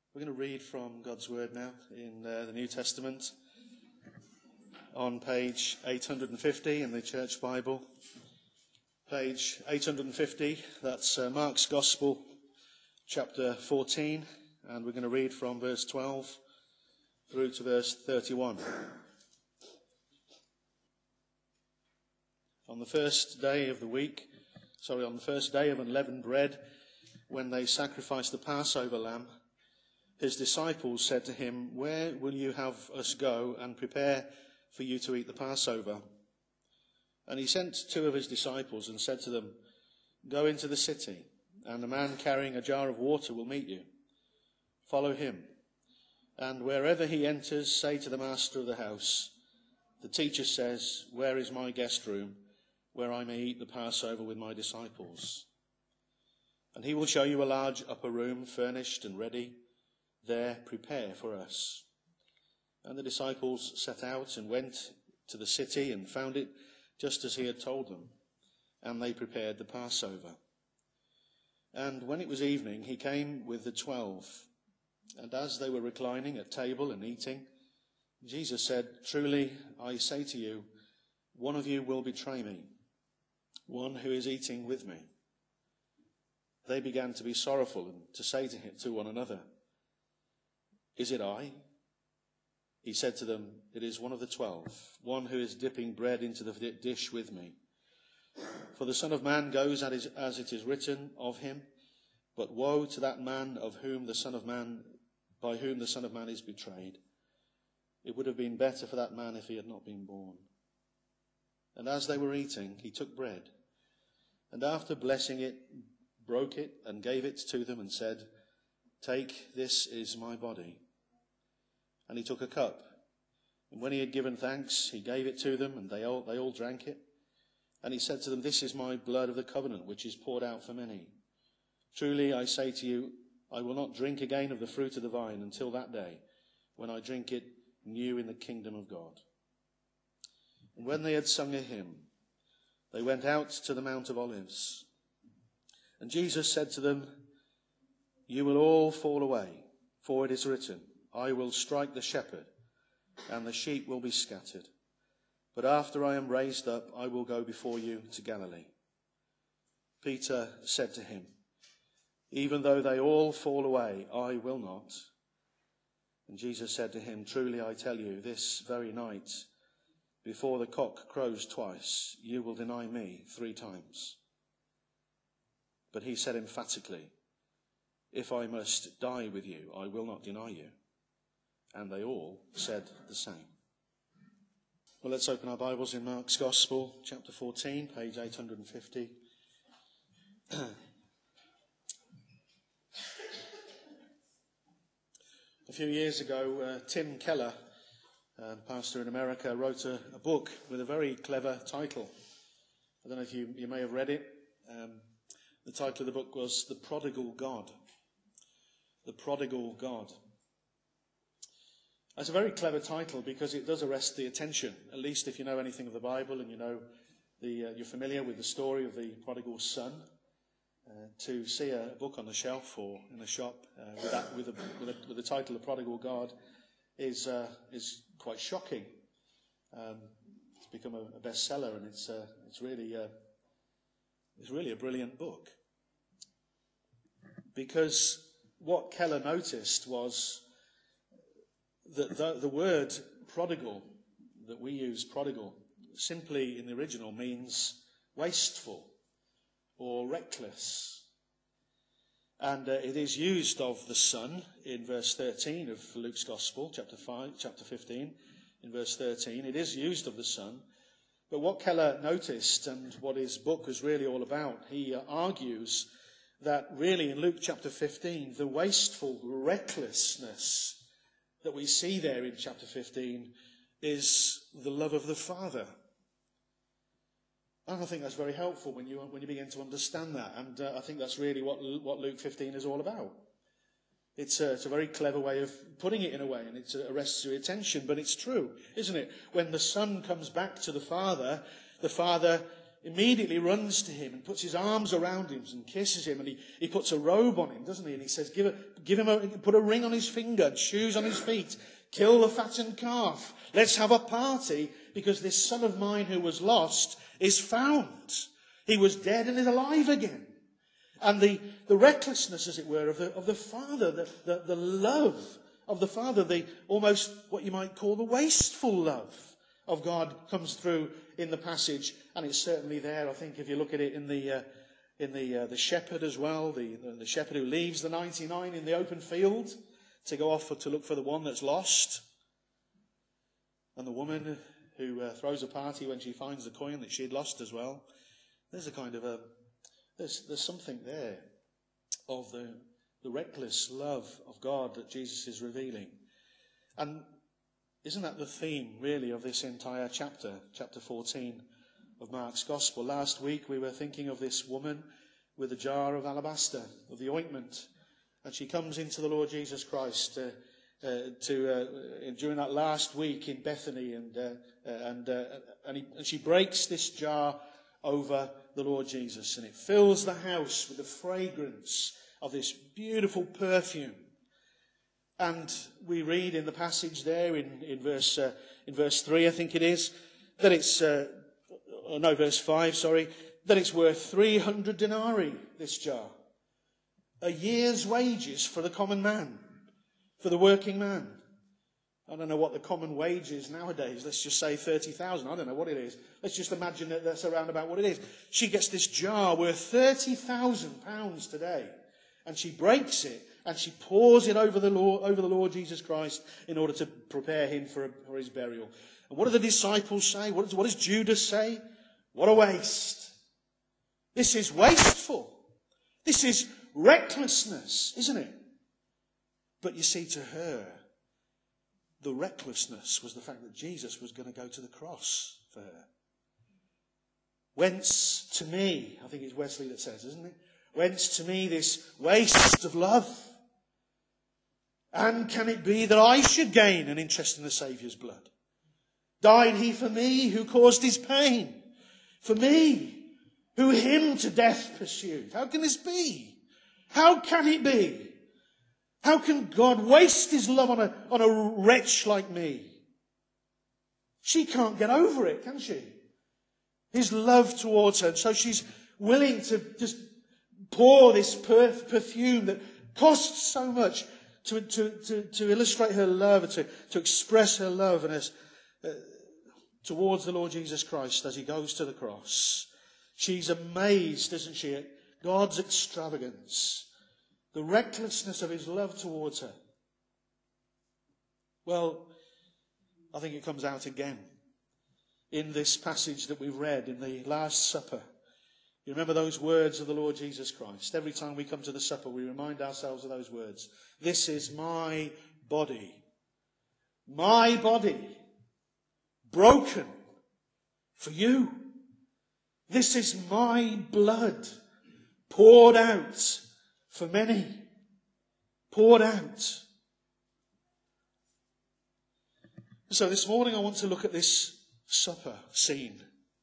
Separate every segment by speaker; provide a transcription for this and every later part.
Speaker 1: We're going to read from God's Word now in the New Testament on page 850 in the Church Bible. Page 850, that's Mark's Gospel, chapter 14, and we're going to read from verse 12 through to verse 31. On the first day of unleavened bread, when they sacrificed the Passover lamb, his disciples said to him, "Where will you have us go and prepare for you to eat the Passover?" And he sent two of his disciples and said to them, "Go into the city, and a man carrying a jar of water will meet you. Follow him. And wherever he enters, say to the master of the house, 'The teacher says, where is my guest room, where I may eat the Passover with my disciples?' And he will show you a large upper room, furnished and ready. There prepare for us." And the disciples set out and went to the city and found it just as he had told them. And they prepared the Passover. And when it was evening, he came with the 12. And as they were reclining at table and eating, Jesus said, "Truly, I say to you, one of you will betray me, one who is eating with me." They began to be sorrowful and to say to one another, "Is it I?" He said to them, "It is one of the 12, one who is dipping bread into the dish with me. For the Son of Man goes as it is written of him, but woe to that man by whom the Son of Man is betrayed. It would have been better for that man if he had not been born." And as they were eating, he took bread, and after blessing it, broke it and gave it to them and said, "Take, this is my body." And he took a cup, and when he had given thanks, he gave it to them, and they all drank it. And he said to them, "This is my blood of the covenant, which is poured out for many. Truly, I say to you, I will not drink again of the fruit of the vine until that day, when I drink it new in the kingdom of God." And when they had sung a hymn, they went out to the Mount of Olives. And Jesus said to them, "You will all fall away, for it is written, I will strike the shepherd, and the sheep will be scattered. But after I am raised up, I will go before you to Galilee." Peter said to him, "Even though they all fall away, I will not." And Jesus said to him, "Truly I tell you, this very night, before the cock crows twice, you will deny me 3 times. But he said emphatically, "If I must die with you, I will not deny you." And they all said the same. Well, let's open our Bibles in Mark's Gospel, chapter 14, page 850. A few years ago, Tim Keller, pastor in America, wrote a book with a very clever title. I don't know if you may have read it. The title of the book was The Prodigal God. The Prodigal God. That's a very clever title because it does arrest the attention, at least if you know anything of the Bible and you know you're familiar with the story of the prodigal son. To see a book on the shelf or in a shop with the title "The Prodigal God" is quite shocking. It's become a bestseller, and it's really a brilliant book. Because what Keller noticed was that the word prodigal that we use, prodigal, simply in the original means wasteful or reckless. And it is used of the son in verse 13 of Luke's Gospel, chapter 15, in verse 13. It is used of the son. But what Keller noticed, and what his book was really all about, he argues that really in Luke chapter 15, the wasteful recklessness that we see there in chapter 15 is the love of the Father. And I think that's very helpful when you begin to understand that. And I think that's really what Luke 15 is all about. It's a very clever way of putting it in a way, and it arrests your attention. But it's true, isn't it? When the Son comes back to the Father immediately runs to him and puts his arms around him and kisses him, and he puts a robe on him, doesn't he? And he says, put a ring on his finger and shoes on his feet, kill the fattened calf. Let's have a party, because this son of mine who was lost is found. He was dead and is alive again. And the recklessness, as it were, of the father, the love of the father, the almost what you might call the wasteful love of God comes through in the passage, and it's certainly there. I think if you look at it in the shepherd as well, the shepherd who leaves the 99 in the open field to go off to look for the one that's lost, and the woman who throws a party when she finds the coin that she had lost as well. There's a kind of there's something there of the reckless love of God that Jesus is revealing. And isn't that the theme, really, of this entire chapter 14 of Mark's Gospel? Last week we were thinking of this woman with a jar of alabaster, of the ointment, and she comes into the Lord Jesus Christ during that last week in Bethany, and she breaks this jar over the Lord Jesus, and it fills the house with the fragrance of this beautiful perfume. And we read in the passage there in verse 3, I think it is, that it's verse 5, sorry, that it's worth 300 denarii, this jar. A year's wages for the common man, for the working man. I don't know what the common wage is nowadays. Let's just say 30,000. I don't know what it is. Let's just imagine that that's around about what it is. She gets this jar worth £30,000 today, and she breaks it and she pours it over the Lord Jesus Christ in order to prepare him for his burial. And what do the disciples say? What does Judas say? What a waste! This is wasteful. This is recklessness, isn't it? But you see, to her, the recklessness was the fact that Jesus was going to go to the cross for her. Whence to me, I think it's Wesley that says, isn't it? Whence to me this waste of love? And can it be that I should gain an interest in the Saviour's blood? Died he for me who caused his pain? For me who him to death pursued? How can this be? How can it be? How can God waste his love on a wretch like me? She can't get over it, can she? His love towards her. And so she's willing to just pour this perfume that costs so much to illustrate her love, to express her love and towards the Lord Jesus Christ as he goes to the cross. She's amazed, isn't she, at God's extravagance, the recklessness of his love towards her. Well, I think it comes out again in this passage that we've read in the Last Supper. You remember those words of the Lord Jesus Christ. Every time we come to the supper, we remind ourselves of those words. This is my body, broken for you. This is my blood, poured out for many. Poured out. So this morning I want to look at this supper scene.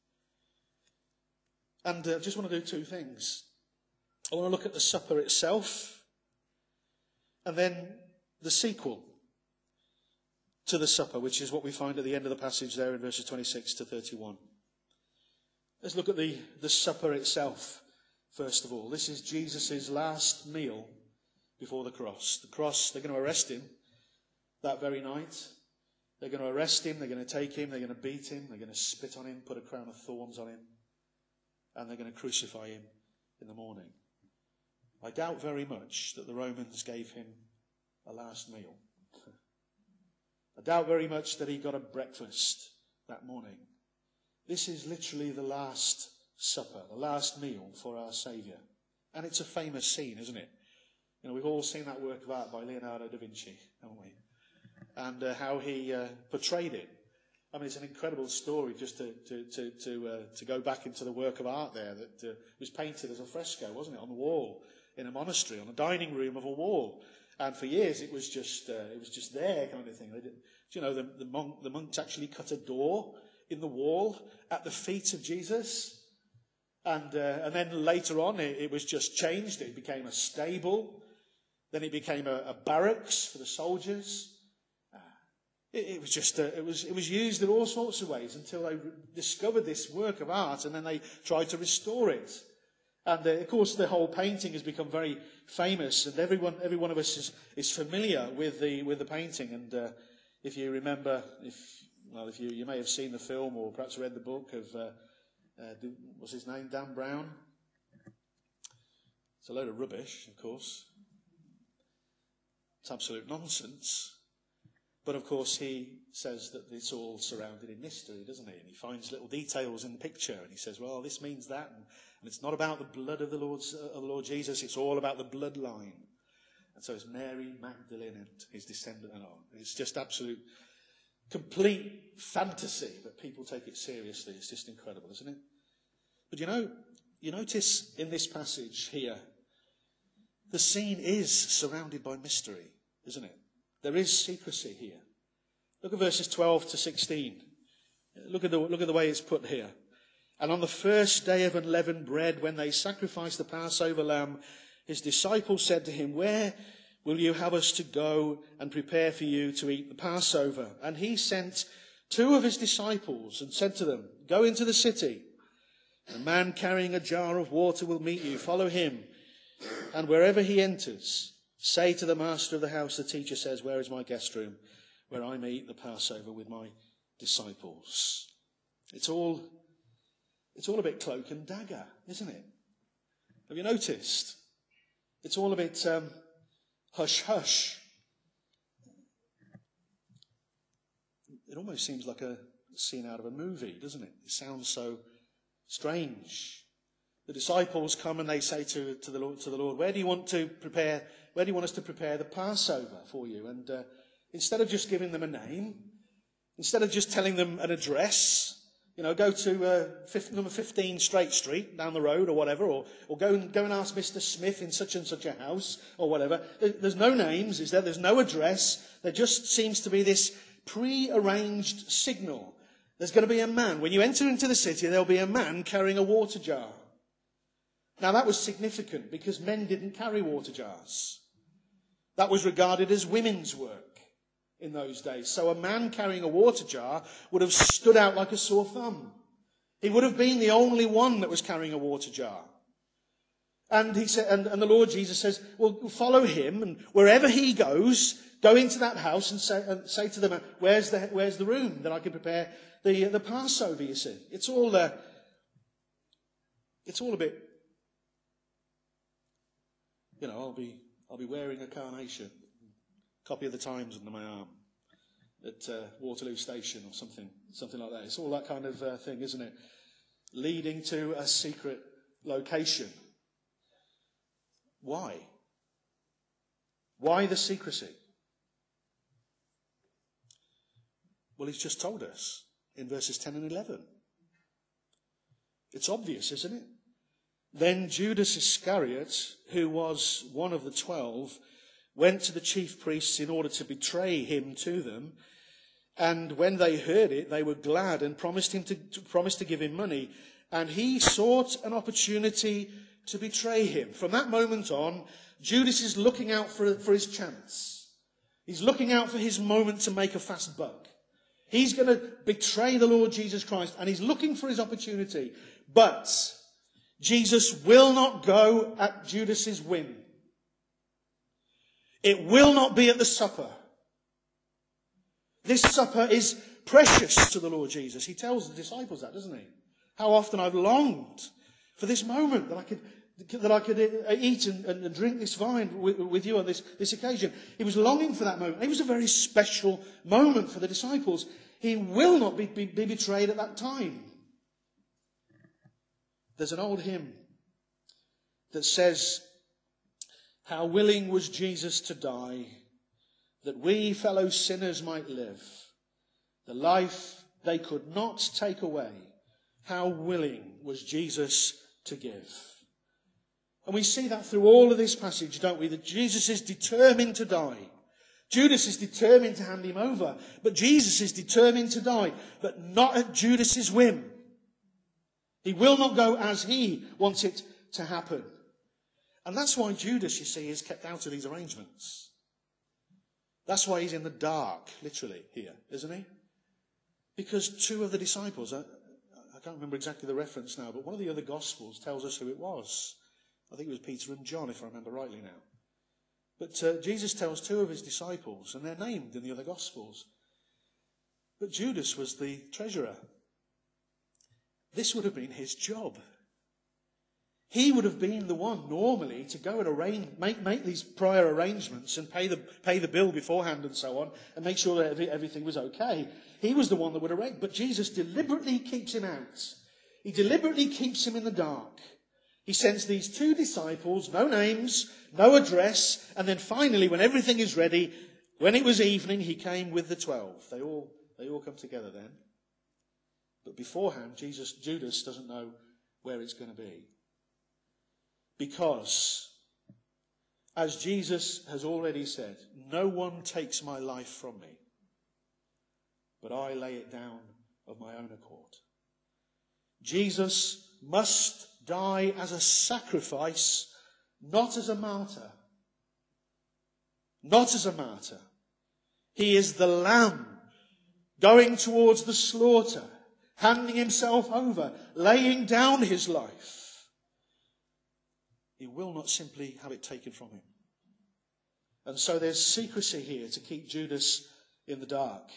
Speaker 1: And I just want to do two things. I want to look at the supper itself, and then the sequel to the supper, which is what we find at the end of the passage there in verses 26 to 31. Let's look at the supper itself, first of all. This is Jesus' last meal before the cross. The cross, they're going to arrest him that very night. They're going to arrest him, they're going to take him, they're going to beat him, they're going to spit on him, put a crown of thorns on him, and they're going to crucify him in the morning. I doubt very much that the Romans gave him a last meal. I doubt very much that he got a breakfast that morning. This is literally the last supper, the last meal for our Saviour. And it's a famous scene, isn't it? You know, we've all seen that work of art by Leonardo da Vinci, haven't we? And how he portrayed it. I mean, it's an incredible story just to go back into the work of art there that was painted as a fresco, wasn't it, on the wall in a monastery, on a dining room of a wall. And for years it was just there kind of thing. You know, the monks actually cut a door in the wall at the feet of Jesus. And then later on, it was just changed. It became a stable. Then it became a barracks for the soldiers. It was used in all sorts of ways until they discovered this work of art, and then they tried to restore it. And of course, the whole painting has become very famous, and every one of us is familiar with the painting. And if you remember, if you may have seen the film or perhaps read the book of what's his name, Dan Brown. It's a load of rubbish, of course. It's absolute nonsense. But of course, he says that it's all surrounded in mystery, doesn't he? And he finds little details in the picture, and he says, well, this means that, and it's not about the blood of the Lord Jesus, it's all about the bloodline. And so it's Mary Magdalene and his descendant and on. It's just absolute, complete fantasy, but people take it seriously. It's just incredible, isn't it? But you notice in this passage here, the scene is surrounded by mystery, isn't it? There is secrecy here. Look at verses 12 to 16. Look at the way it's put here. And on the first day of unleavened bread, when they sacrificed the Passover lamb, his disciples said to him, where will you have us to go and prepare for you to eat the Passover? And he sent 2 of his disciples and said to them, go into the city. A man carrying a jar of water will meet you. Follow him. And wherever he enters, say to the master of the house, the teacher says, where is my guest room, where I may eat the Passover with my disciples? It's all a bit cloak and dagger, isn't it? Have you noticed? It's all a bit hush-hush. It almost seems like a scene out of a movie, doesn't it? It sounds so strange. The disciples come and they say to the Lord, where do you want us to prepare the Passover for you? And instead of just giving them a name, instead of just telling them an address, go to number 15 Straight Street down the road or whatever, or go and ask Mr. Smith in such and such a house or whatever. There's no names, is there? There's no address. There just seems to be this pre-arranged signal. There's going to be a man. When you enter into the city, there'll be a man carrying a water jar. Now that was significant because men didn't carry water jars. That was regarded as women's work in those days. So a man carrying a water jar would have stood out like a sore thumb. He would have been the only one that was carrying a water jar. And he said, and the Lord Jesus says, well, follow him, and wherever he goes, go into that house and say to them, where's the room that I can prepare the Passover? You see, it's all a bit. I'll be wearing a carnation, copy of the Times under my arm at Waterloo Station or something like that. It's all that kind of thing, isn't it? Leading to a secret location. Why? Why the secrecy? Well, he's just told us in verses 10 and 11. It's obvious, isn't it? Then Judas Iscariot, who was one of the 12, went to the chief priests in order to betray him to them. And when they heard it, they were glad and promised to give him money. And he sought an opportunity to betray him. From that moment on, Judas is looking out for his chance. He's looking out for his moment to make a fast buck. He's going to betray the Lord Jesus Christ, and he's looking for his opportunity. But Jesus will not go at Judas's whim. It will not be at the supper. This supper is precious to the Lord Jesus. He tells the disciples that, doesn't he? How often I've longed for this moment that I could eat and drink this wine with you on this occasion. He was longing for that moment. It was a very special moment for the disciples. He will not be betrayed at that time. There's an old hymn that says, how willing was Jesus to die, that we fellow sinners might live, the life they could not take away. How willing was Jesus to give. And we see that through all of this passage, don't we? That Jesus is determined to die. Judas is determined to hand him over. But Jesus is determined to die. But not at Judas's whim. He will not go as he wants it to happen. And that's why Judas, you see, is kept out of these arrangements. That's why he's in the dark, literally, here, isn't he? Because two of the disciples, I can't remember exactly the reference now, but one of the other Gospels tells us who it was. I think it was Peter and John, if I remember rightly now. But Jesus tells two of his disciples, and they're named in the other Gospels. But Judas was the treasurer. This would have been his job. He would have been the one normally to go and make these prior arrangements and pay the bill beforehand and so on, and make sure that everything was okay. He was the one that would arrange. But Jesus deliberately keeps him out. He deliberately keeps him in the dark. He sends these two disciples, no names, no address, and then finally, when everything is ready, when it was evening, he came with the 12. They all come together then. But beforehand, Judas doesn't know where it's going to be. Because, as Jesus has already said, no one takes my life from me, but I lay it down of my own accord. Jesus must die as a sacrifice, not as a martyr. Not as a martyr. He is the lamb going towards the slaughter, handing himself over, laying down his life. He will not simply have it taken from him. And so there's secrecy here to keep Judas in the dark.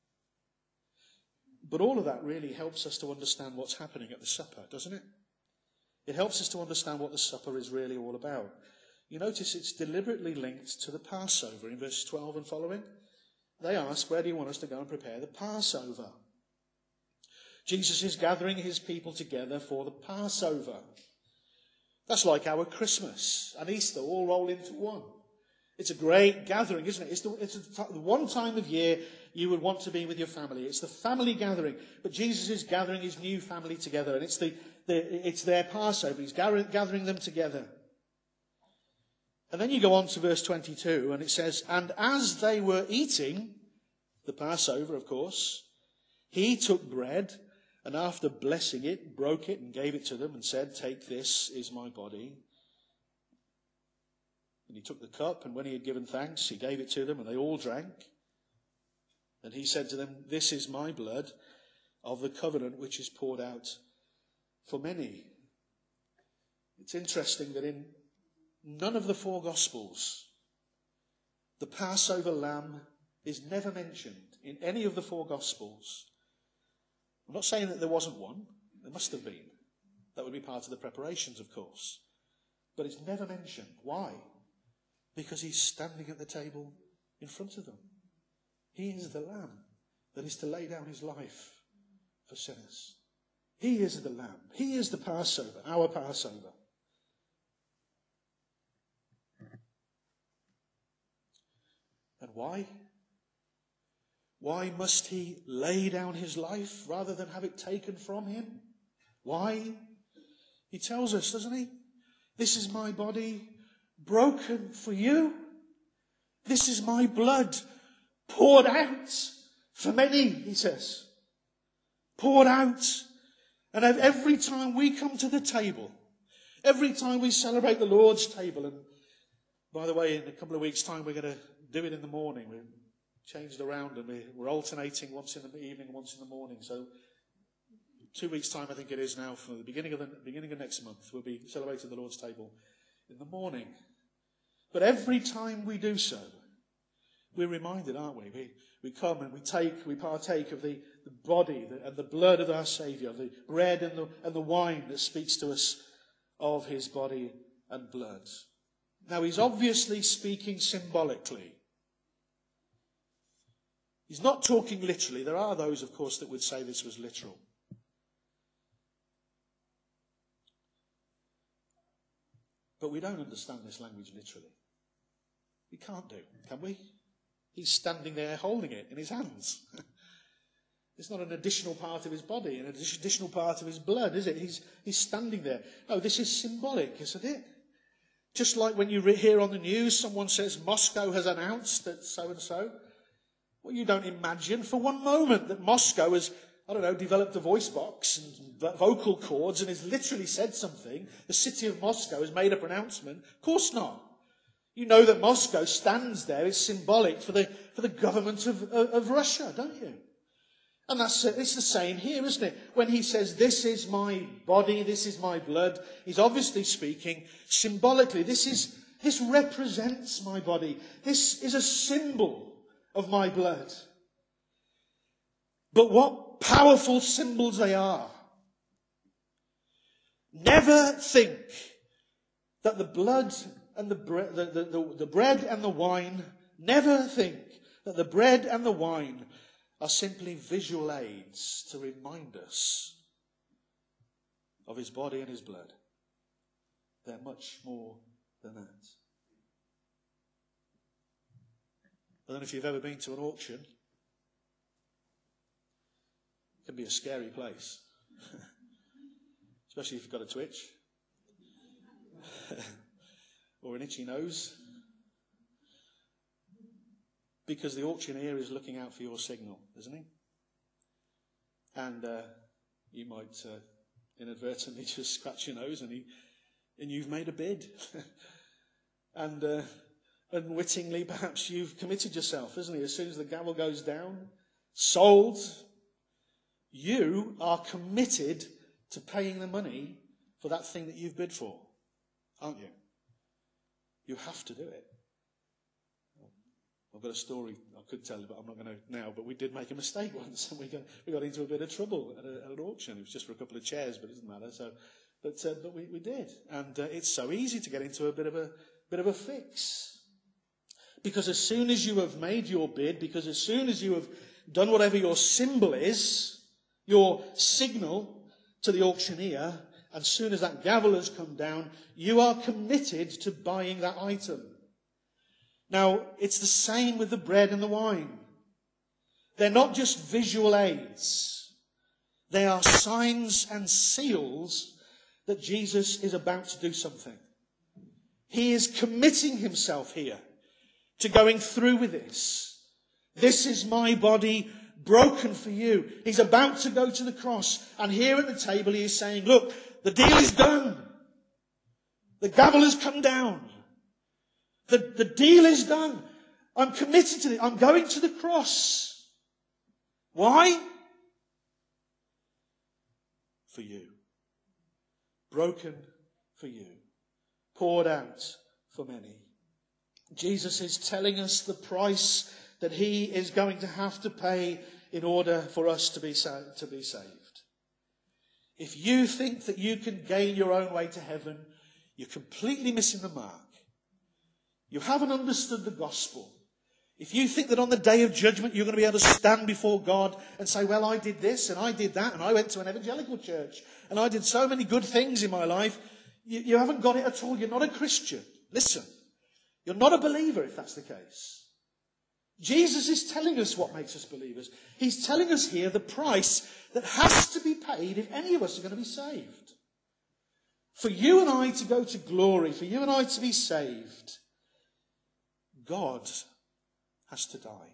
Speaker 1: But all of that really helps us to understand what's happening at the supper, doesn't it? It helps us to understand what the supper is really all about. You notice it's deliberately linked to the Passover in verse 12 and following. They ask, where do you want us to go and prepare the Passover? Jesus is gathering his people together for the Passover. That's like our Christmas and Easter all roll into one. It's a great gathering, isn't it? It's the one time of year you would want to be with your family. It's the family gathering. But Jesus is gathering his new family together, and it's their Passover. He's gathering them together. And then you go on to verse 22, and it says, and as they were eating the Passover, of course, he took bread, and after blessing it, broke it and gave it to them and said, take, this is my body. And he took the cup, and when he had given thanks, he gave it to them, and they all drank. And he said to them, this is my blood of the covenant which is poured out for many. It's interesting that in none of the four Gospels, the Passover lamb is never mentioned in any of the four Gospels. I'm not saying that there wasn't one. There must have been. That would be part of the preparations, of course. But it's never mentioned. Why? Because he's standing at the table in front of them. He is the lamb that is to lay down his life for sinners. He is the lamb. He is the Passover, our Passover. And why? Why must he lay down his life rather than have it taken from him? Why? He tells us, doesn't he? This is my body broken for you. This is my blood poured out for many, he says. Poured out. And every time we come to the table, every time we celebrate the Lord's table, and by the way, in a couple of weeks' time, we're going to do it in the morning. We've changed around, and we're alternating once in the evening, once in the morning. So 2 weeks' time, I think it is now, from the beginning of next month, we'll be celebrating the Lord's table in the morning. But every time we do so, we're reminded, aren't we? We come and we partake of the body and the blood of our Saviour, the bread and the wine that speaks to us of his body and blood. Now, he's obviously speaking symbolically. He's not talking literally. There are those, of course, that would say this was literal. But we don't understand this language literally. We can't do, can we? He's standing there holding it in his hands. It's not an additional part of his body, an additional part of his blood, is it? He's standing there. No, this is symbolic, isn't it? Just like when you hear on the news, someone says Moscow has announced that so-and-so. Well, you don't imagine for one moment that Moscow I don't know, developed a voice box and vocal cords and has literally said something. The city of Moscow has made a pronouncement. Of course not. You know that Moscow stands there. It's symbolic for the government of Russia, don't you? And it's the same here, isn't it? When he says, this is my body, this is my blood, he's obviously speaking symbolically. This represents my body. This is a symbol of my blood. But what powerful symbols they are. Never think that the blood and the bread and the wine, never think that the bread and the wine are simply visual aids to remind us of his body and his blood. They're much more than that. I don't know if you've ever been to an auction. It can be a scary place. Especially if you've got a twitch. Or an itchy nose. Because the auctioneer is looking out for your signal, isn't he? And you might inadvertently just scratch your nose and you've made a bid. And unwittingly, perhaps you've committed yourself, isn't it? As soon as the gavel goes down, sold, you are committed to paying the money for that thing that you've bid for, aren't you? You have to do it. I've got a story I could tell you, but I'm not going to now. But we did make a mistake once, and we got into a bit of trouble at an auction. It was just for a couple of chairs, but it doesn't matter. But we did, and it's so easy to get into a bit of a fix, because as soon as you have made your bid, because as soon as you have done whatever your symbol is, your signal to the auctioneer, and as soon as that gavel has come down, you are committed to buying that item. Now, it's the same with the bread and the wine. They're not just visual aids. They are signs and seals that Jesus is about to do something. He is committing himself here to going through with this. This is my body broken for you. He's about to go to the cross. And here at the table he is saying, look, the deal is done. The gavel has come down. The deal is done. I'm committed to it. I'm going to the cross. Why? For you. Broken for you. Poured out for many. Jesus is telling us the price that he is going to have to pay in order for us to be saved. If you think that you can gain your own way to heaven, you're completely missing the mark. You haven't understood the gospel. If you think that on the day of judgment you're going to be able to stand before God and say, well, I did this and I did that and I went to an evangelical church and I did so many good things in my life, you haven't got it at all. You're not a Christian. Listen, you're not a believer if that's the case. Jesus is telling us what makes us believers. He's telling us here the price that has to be paid if any of us are going to be saved. For you and I to go to glory, for you and I to be saved, God has to die.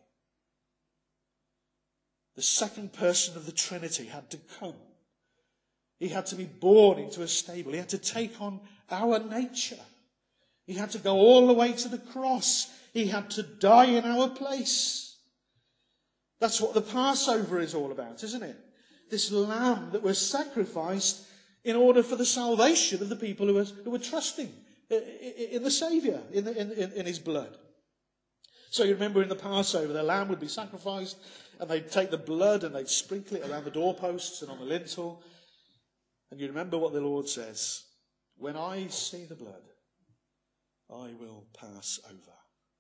Speaker 1: The second person of the Trinity had to come. He had to be born into a stable. He had to take on our nature. He had to go all the way to the cross. He had to die in our place. That's what the Passover is all about, isn't it? This lamb that was sacrificed in order for the salvation of the people who were trusting in the Saviour, in his blood. So you remember in the Passover, the lamb would be sacrificed and they'd take the blood and they'd sprinkle it around the doorposts and on the lintel. And you remember what the Lord says, when I see the blood, I will pass over.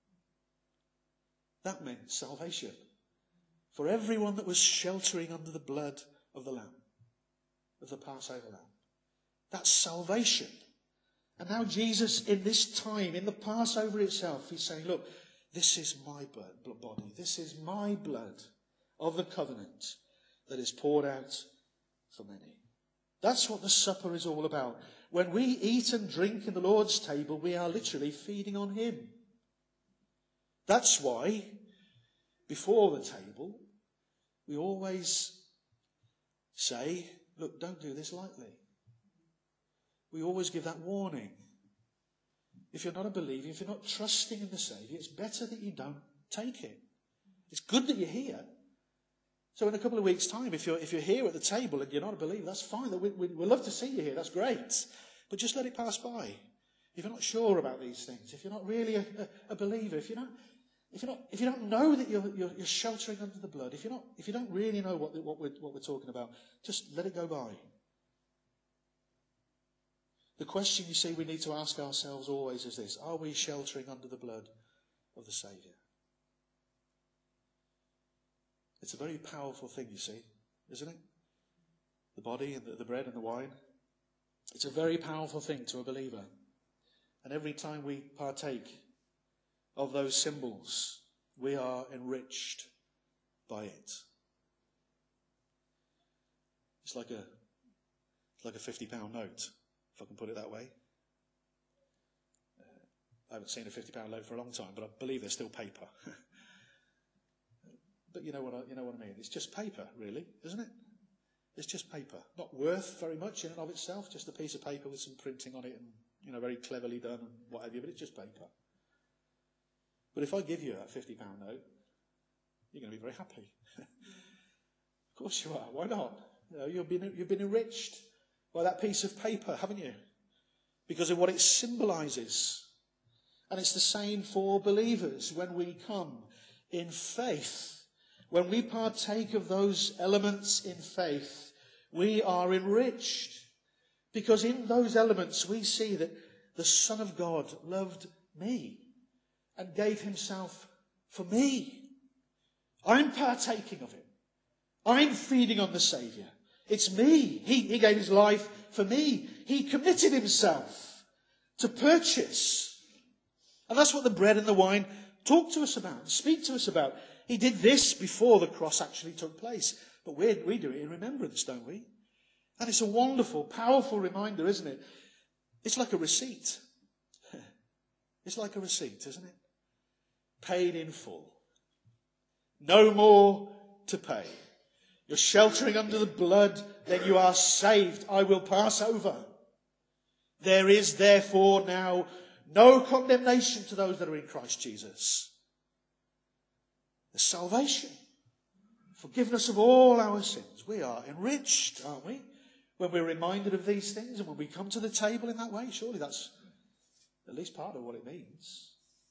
Speaker 1: That meant salvation for everyone that was sheltering under the blood of the lamb, of the Passover lamb. That's salvation. And now Jesus, in this time, in the Passover itself, he's saying, look, this is my body. This is my blood of the covenant that is poured out for many. That's what the supper is all about. When we eat and drink in the Lord's table, we are literally feeding on him. That's why, before the table, we always say, look, don't do this lightly. We always give that warning. If you're not a believer, if you're not trusting in the Saviour, it's better that you don't take it. It's good that you're here. So in a couple of weeks' time, if you're here at the table and you're not a believer, that's fine. We'd love to see you here. That's great. But just let it pass by. If you're not sure about these things, if you're not really a believer, if you don't know that you're sheltering under the blood, if you don't really know what we're talking about, just let it go by. The question, you see, we need to ask ourselves always is this: are we sheltering under the blood of the Saviour? It's a very powerful thing, you see, isn't it? The body and the bread and the wine. It's a very powerful thing to a believer. And every time we partake of those symbols, we are enriched by it. It's like a £50 note, if I can put it that way. I haven't seen a £50 note for a long time, but I believe they're still paper. But you know what I mean. It's just paper, really, isn't it? It's just paper. Not worth very much in and of itself, just a piece of paper with some printing on it and, very cleverly done and what have you, but it's just paper. But if I give you that £50 note, you're going to be very happy. Of course you are. Why not? You've been enriched by that piece of paper, haven't you? Because of what it symbolises. And it's the same for believers when we come in faith. When we partake of those elements in faith, we are enriched. Because in those elements we see that the Son of God loved me and gave himself for me. I'm partaking of it. I'm feeding on the Saviour. It's me. He gave his life for me. He committed himself to purchase. And that's what the bread and the wine talk to us about, speak to us about. He did this before the cross actually took place. But we do it in remembrance, don't we? And it's a wonderful, powerful reminder, isn't it? It's like a receipt. It's like a receipt, isn't it? Paid in full. No more to pay. You're sheltering under the blood, then you are saved. I will pass over. There is therefore now no condemnation to those that are in Christ Jesus. There's salvation. Forgiveness of all our sins. We are enriched, aren't we? When we're reminded of these things and when we come to the table in that way, surely that's at least part of what it means.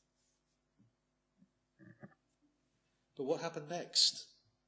Speaker 1: But what happened next?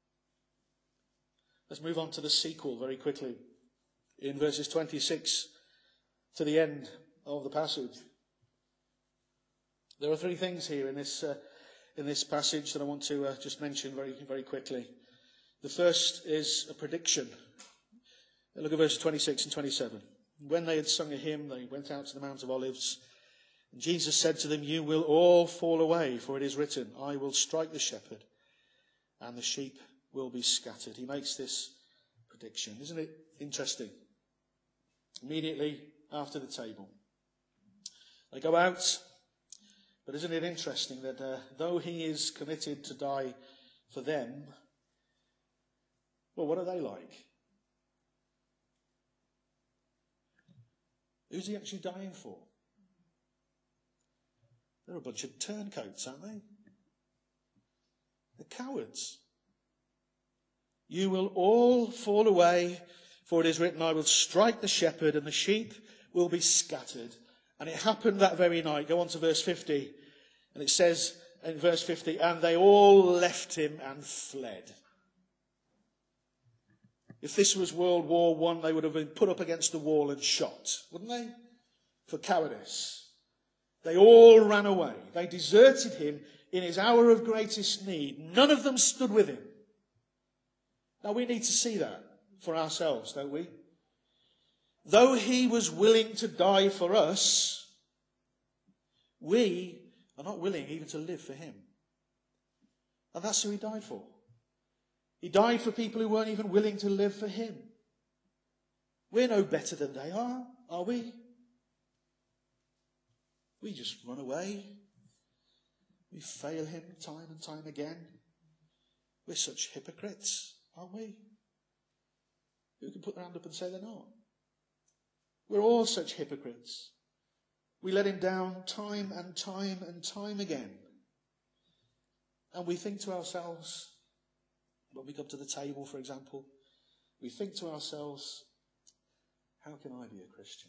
Speaker 1: Let's move on to the sequel very quickly. In verses 26 to the end of the passage. There are three things here in this passage that I want to just mention very, very quickly. The first is a prediction. Look at verses 26 and 27. When they had sung a hymn, they went out to the Mount of Olives. And Jesus said to them, "You will all fall away, for it is written, I will strike the shepherd, and the sheep will be scattered." He makes this prediction. Isn't it interesting? Immediately after the table, they go out. But isn't it interesting that though he is committed to die for them, well, what are they like? Who's he actually dying for? They're a bunch of turncoats, aren't they? They're cowards. You will all fall away, for it is written, I will strike the shepherd, and the sheep will be scattered. And it happened that very night. Go on to verse 50. And it says in verse 50, and they all left him and fled. If this was World War I, they would have been put up against the wall and shot, wouldn't they? For cowardice. They all ran away. They deserted him in his hour of greatest need. None of them stood with him. Now we need to see that for ourselves, don't we? Though he was willing to die for us, we are not willing even to live for him. And that's who he died for. He died for people who weren't even willing to live for him. We're no better than they are we? We just run away. We fail him time and time again. We're such hypocrites, aren't we? who can put their hand up and say they're not? We're all such hypocrites. We let him down time and time and time again. And we think to ourselves, when we come to the table, for example, we think to ourselves, how can I be a Christian?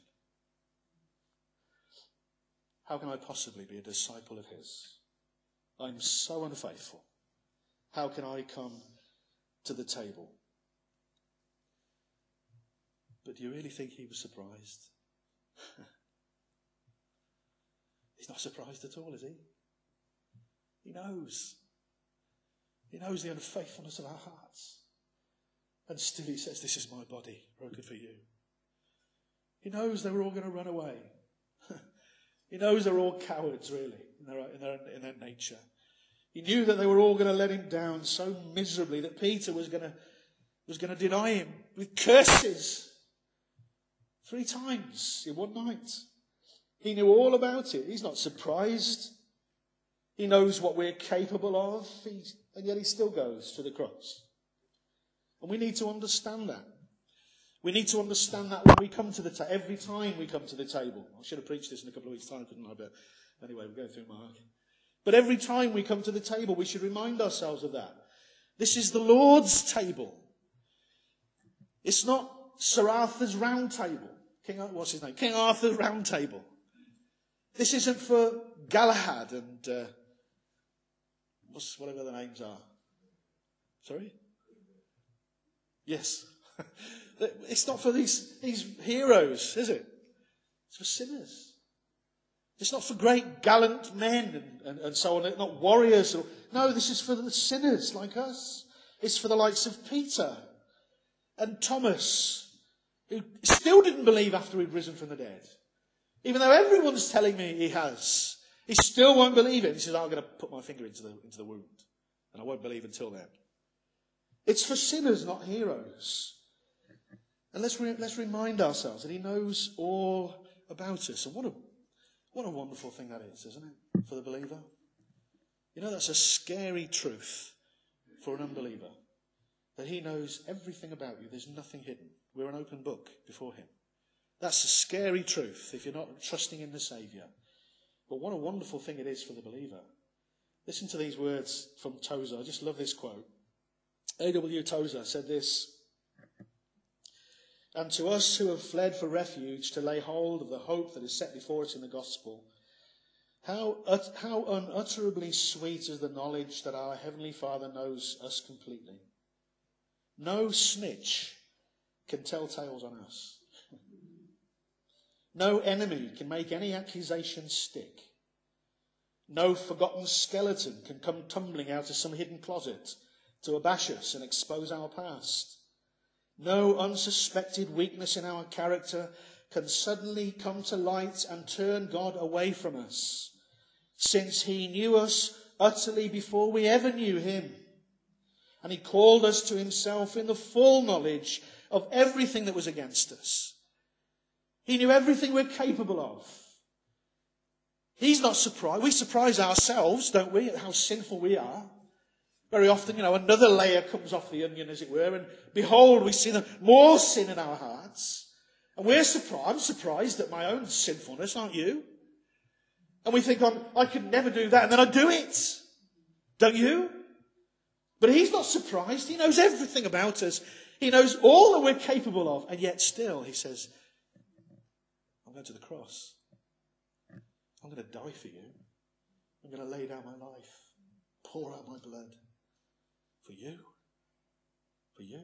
Speaker 1: How can I possibly be a disciple of his? I'm so unfaithful. How can I come to the table? But do you really think he was surprised? He's not surprised at all, is he? He knows. He knows the unfaithfulness of our hearts. And still he says, this is my body, broken for you. He knows they were all going to run away. He knows they're all cowards, really, in their nature. He knew that they were all going to let him down so miserably that Peter was going to deny him with curses 3 times in one night. He knew all about it. He's not surprised. He knows what we're capable of, and yet he still goes to the cross. And we need to understand that. We need to understand that when we come to the table, every time we come to the table. I should have preached this in a couple of weeks' time, couldn't I? But anyway, we're going through Mark. But every time we come to the table, we should remind ourselves of that. This is the Lord's table. It's not Sir Arthur's Round Table. What's his name? King Arthur's Round Table. This isn't for Galahad and whatever the names are. Sorry? Yes. It's not for these heroes, is it? It's for sinners. It's not for great gallant men and so on, not warriors. No, this is for the sinners like us. It's for the likes of Peter and Thomas, who still didn't believe after he'd risen from the dead. Even though everyone's telling me he has, he still won't believe it. He says, I'm going to put my finger into the wound, and I won't believe until then. It's for sinners, not heroes. And let's remind ourselves that he knows all about us. And what a wonderful thing that is, isn't it, for the believer? You know, that's a scary truth for an unbeliever, that he knows everything about you. There's nothing hidden. We're an open book before him. That's a scary truth if you're not trusting in the Saviour. But what a wonderful thing it is for the believer. Listen to these words from Tozer. I just love this quote. A.W. Tozer said this: "And to us who have fled for refuge to lay hold of the hope that is set before us in the gospel, how unutterably sweet is the knowledge that our Heavenly Father knows us completely. No snitch can tell tales on us. No enemy can make any accusation stick. No forgotten skeleton can come tumbling out of some hidden closet to abash us and expose our past. No unsuspected weakness in our character can suddenly come to light and turn God away from us, since he knew us utterly before we ever knew him. And he called us to himself in the full knowledge of everything that was against us. He knew everything we're capable of. He's not surprised. We surprise ourselves, don't we, at how sinful we are. Very often, another layer comes off the onion, as it were, and behold, we see more sin in our hearts. And I'm surprised at my own sinfulness, aren't you? And we think, I could never do that, and then I do it. Don't you? But he's not surprised. He knows everything about us. He knows all that we're capable of, and yet still, he says, I'm going to the cross. I'm going to die for you. I'm going to lay down my life, pour out my blood for you. For you.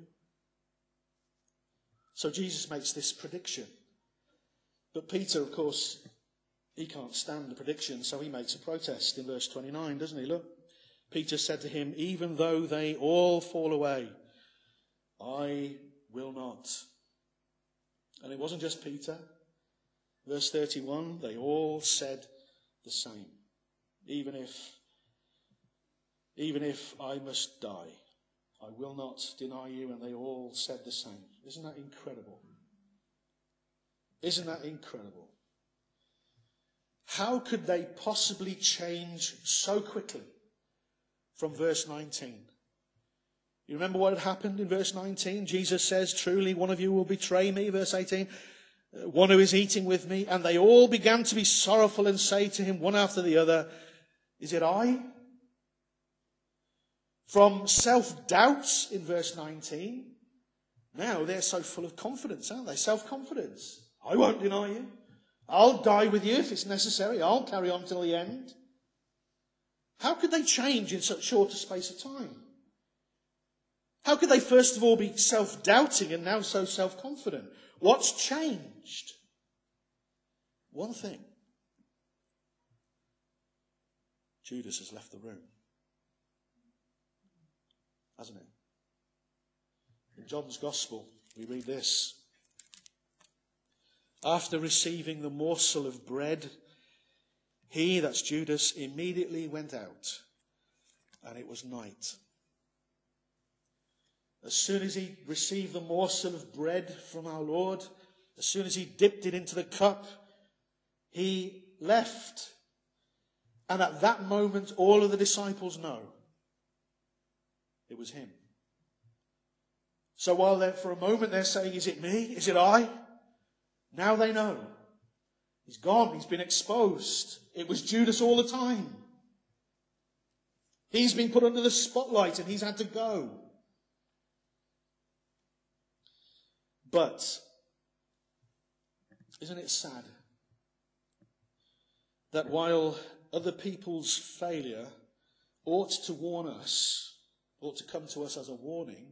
Speaker 1: So Jesus makes this prediction. But Peter, of course, he can't stand the prediction, so he makes a protest in verse 29, doesn't he? Look, Peter said to him, even though they all fall away, I will not. And it wasn't just Peter. Verse 31, they all said the same. Even if I must die, I will not deny you. And they all said the same. Isn't that incredible? Isn't that incredible? How could they possibly change so quickly from verse 19? You remember what had happened in verse 19? Jesus says, truly one of you will betray me, verse 18. One who is eating with me. And they all began to be sorrowful and say to him one after the other, is it I? From self-doubts in verse 19, now they're so full of confidence, aren't they? Self-confidence. I won't deny you. I'll die with you if it's necessary. I'll carry on till the end. How could they change in such short a space of time? How could they first of all be self-doubting and now so self-confident? What's changed? One thing. Judas has left the room. Hasn't he? In John's Gospel, we read this. After receiving the morsel of bread, he, that's Judas, immediately went out, and it was night. As soon as he received the morsel of bread from our Lord, as soon as he dipped it into the cup, he left. And at that moment, all of the disciples know it was him. So while for a moment they're saying, is it me? Is it I? Now they know. He's gone. He's been exposed. It was Judas all the time. He's been put under the spotlight and he's had to go. But, isn't it sad that while other people's failure ought to warn us, ought to come to us as a warning,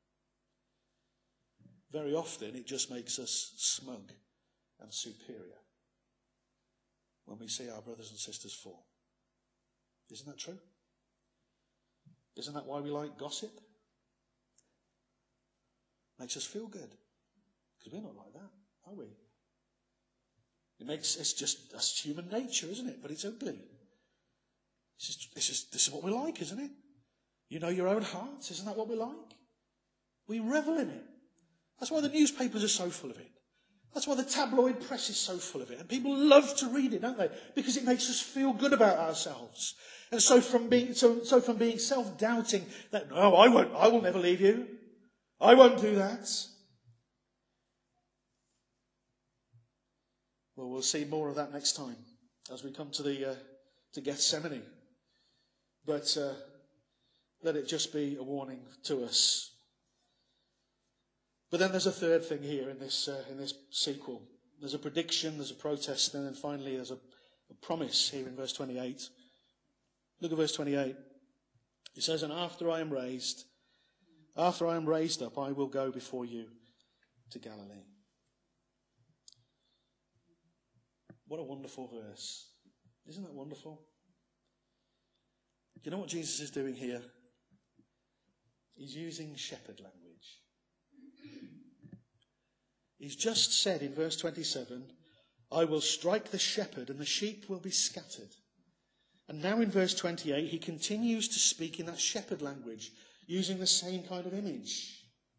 Speaker 1: very often it just makes us smug and superior when we see our brothers and sisters fall. Isn't that true? Isn't that why we like gossip? Makes us feel good. Because we're not like that, are we? That's human nature, isn't it? But it's ugly. This is what we like, isn't it? You know your own hearts, isn't that what we like? We revel in it. That's why the newspapers are so full of it. That's why the tabloid press is so full of it. And people love to read it, don't they? Because it makes us feel good about ourselves. And so from being self-doubting that, no, I will never leave you. I won't do that. Well, we'll see more of that next time as we come to Gethsemane. But let it just be a warning to us. But then there's a third thing here in this sequel. There's a prediction, there's a protest, and then finally there's a promise here in verse 28. Look at verse 28. It says, and after I am raised up, I will go before you to Galilee. What a wonderful verse. Isn't that wonderful? Do you know what Jesus is doing here? He's using shepherd language. He's just said in verse 27, I will strike the shepherd and the sheep will be scattered. And now in verse 28, he continues to speak in that shepherd language, using the same kind of image.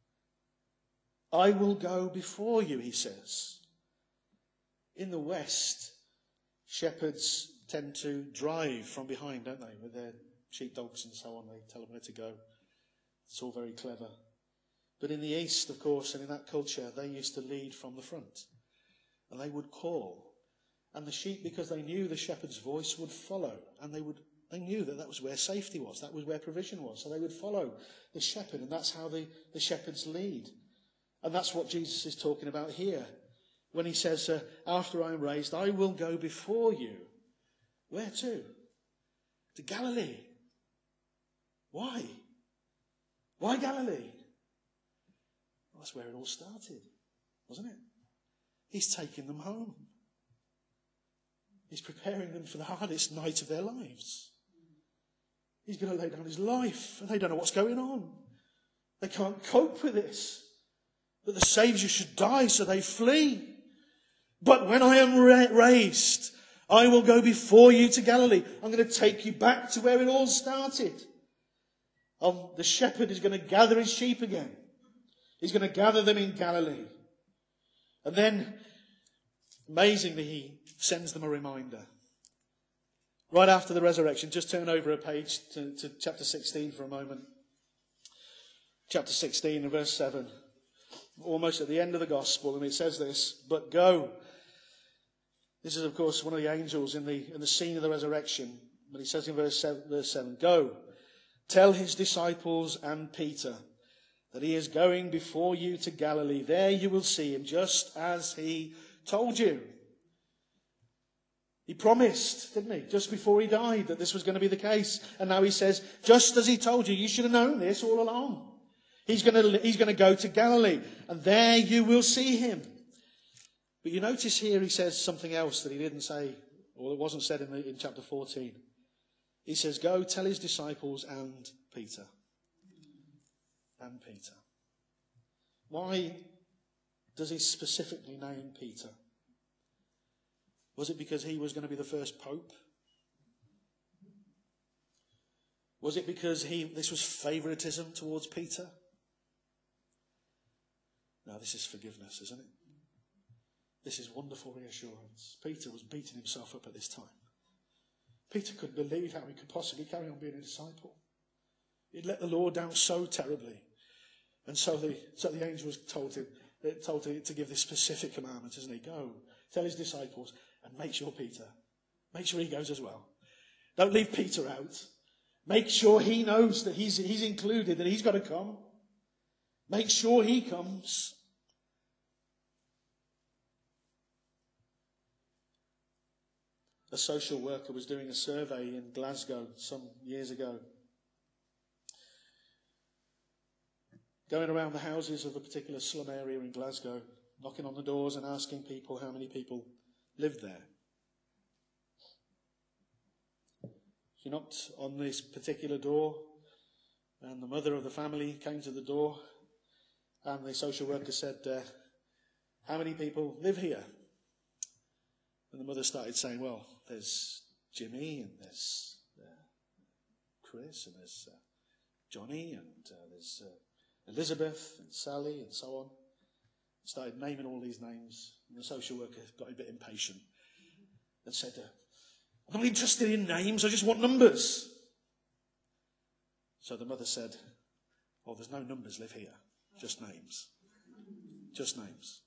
Speaker 1: I will go before you, he says. In the West, shepherds tend to drive from behind, don't they? With their sheepdogs and so on, they tell them where to go. It's all very clever. But in the East, of course, and in that culture, they used to lead from the front. And they would call. And the sheep, because they knew the shepherd's voice, would follow. And they knew that was where safety was. That was where provision was. So they would follow the shepherd. And that's how the shepherds lead. And that's what Jesus is talking about here. When he says, after I am raised, I will go before you. Where to? To Galilee. Why? Why Galilee? Well, that's where it all started, wasn't it? He's taking them home. He's preparing them for the hardest night of their lives. He's going to lay down his life, and they don't know what's going on. They can't cope with this. That the Saviour should die, so they flee. But when I am raised, I will go before you to Galilee. I'm going to take you back to where it all started. The shepherd is going to gather his sheep again. He's going to gather them in Galilee. And then, amazingly, he sends them a reminder. Right after the resurrection, just turn over a page to chapter 16 for a moment. chapter 16 and verse 7, almost at the end of the gospel, and it says this, "But go." This is, of course, one of the angels in the scene of the resurrection. But he says in verse 7, "Go, tell his disciples and Peter that he is going before you to Galilee. There you will see him, just as he told you." He promised, didn't he, just before he died, that this was going to be the case. And now he says, just as he told you, you should have known this all along. He's going to go to Galilee, and there you will see him. But you notice here he says something else that he didn't say, or it wasn't said in chapter 14. He says, "Go tell his disciples and Peter." And Peter. Why does he specifically name Peter? Was it because he was going to be the first pope? Was it because this was favoritism towards Peter? No, this is forgiveness, isn't it? This is wonderful reassurance. Peter was beating himself up at this time. Peter couldn't believe how he could possibly carry on being a disciple. He'd let the Lord down so terribly. And so the angel was told him to give this specific commandment, isn't he? Go, tell his disciples, and make sure he goes as well. Don't leave Peter out. Make sure he knows that he's included, that he's got to come. Make sure he comes. A social worker was doing a survey in Glasgow some years ago, going around the houses of a particular slum area in Glasgow, knocking on the doors and asking people how many people lived there. She knocked on this particular door, and the mother of the family came to the door, and the social worker said, "How many people live here?" And the mother started saying, "Well, there's Jimmy, and there's Chris, and there's Johnny, and there's Elizabeth, and Sally, and so on." Started naming all these names, and the social worker got a bit impatient and said, "I'm not interested in names, I just want numbers." So the mother said, "Well, there's no numbers live here, just names. Just names."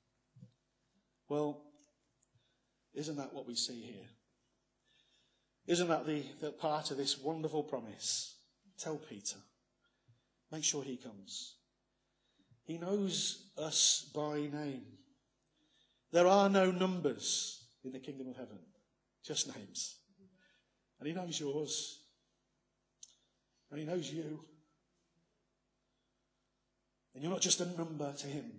Speaker 1: Well, isn't that what we see here? Isn't that the part of this wonderful promise? Tell Peter. Make sure he comes. He knows us by name. There are no numbers in the kingdom of heaven, just names. And he knows yours. And he knows you. And you're not just a number to him.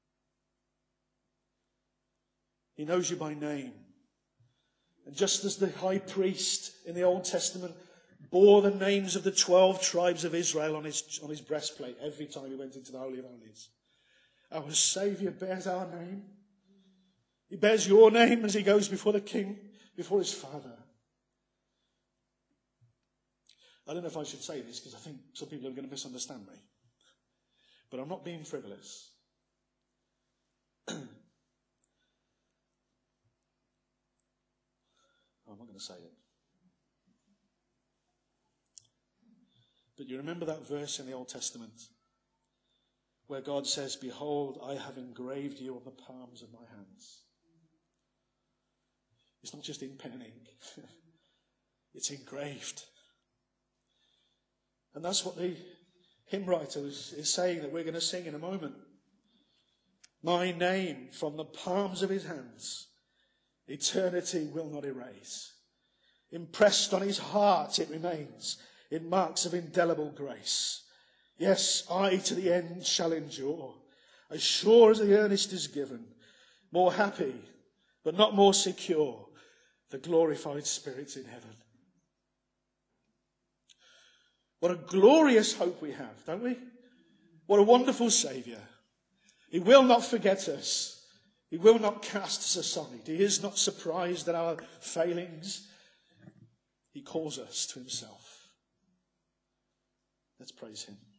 Speaker 1: He knows you by name. And just as the high priest in the Old Testament bore the names of the 12 tribes of Israel on his breastplate every time he went into the Holy of Holies, our Saviour bears our name. He bears your name as he goes before the King, before his Father. I don't know if I should say this because I think some people are going to misunderstand me. But I'm not being frivolous. I'm not going to say it. But you remember that verse in the Old Testament where God says, "Behold, I have engraved you on the palms of my hands." It's not just in pen and ink. It's engraved. And that's what the hymn writer is saying that we're going to sing in a moment. My name from the palms of his hands, eternity will not erase. Impressed on his heart it remains, in marks of indelible grace. Yes, I to the end shall endure, as sure as the earnest is given, more happy, but not more secure, the glorified spirits in heaven. What a glorious hope we have, don't we? What a wonderful Saviour. He will not forget us. He will not cast us aside. He is not surprised at our failings. He calls us to himself. Let's praise him.